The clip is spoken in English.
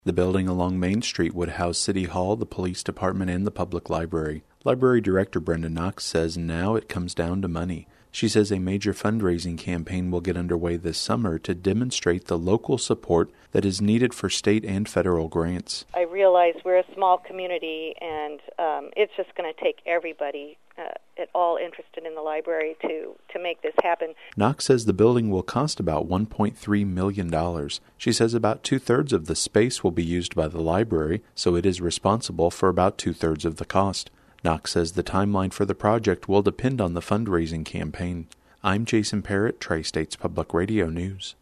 The building along Main Street would house City Hall, the police department, and the public library. Library Director Brenda Knox says now it comes down to money. She says a major fundraising campaign will get underway this summer to demonstrate the local support that is needed for state and federal grants. I realize we're a small community, and it's just going to take everybody at all interested in the library to make this happen. Knox says the building will cost about $1.3 million. She says about two-thirds of the space will be used by the library, so it is responsible for about two-thirds of the cost. Knox says the timeline for the project will depend on the fundraising campaign. I'm Jason Parrott, Tri-States Public Radio News.